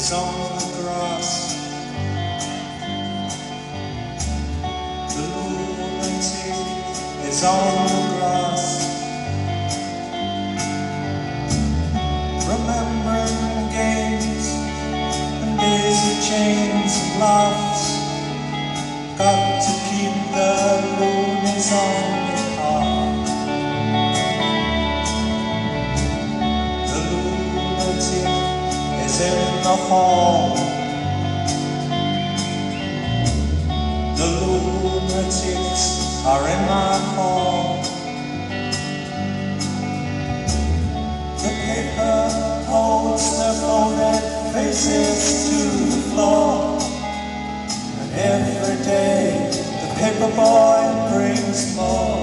is on the grass. The lunatic is on the grass, remembering games and daisy chains and laughs. Got to keep the loonies on the path. The lunatic is in the hall. The lunatics are in my hall. The paper holds their folded faces to the floor, and every day the paper boy brings more.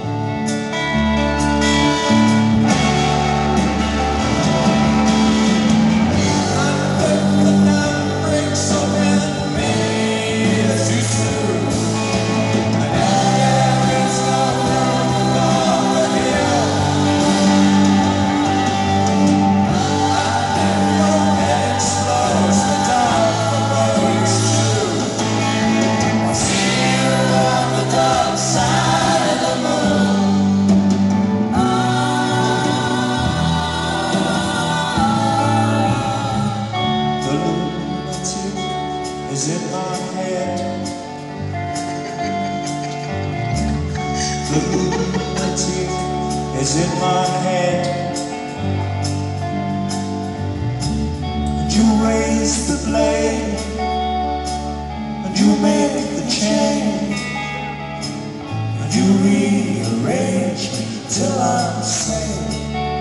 Is in my head. The lunatic is in my head. And you raise the blade, and you make the chain, and you rearrange me till I'm sane.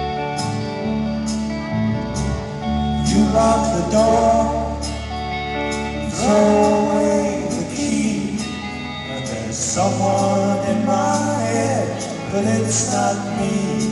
You lock the door, throw away the key, and there's someone in my head, but it's not me.